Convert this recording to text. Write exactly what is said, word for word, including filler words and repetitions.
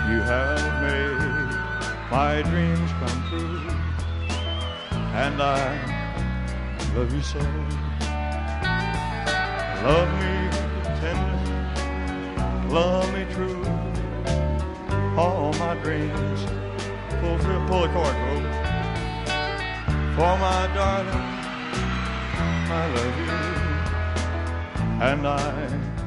You have made my dreams come true, and I love you so. Love me tender, love me true, all my dreams fulfill. Pull the cord, folks. For my darling, I love you, and I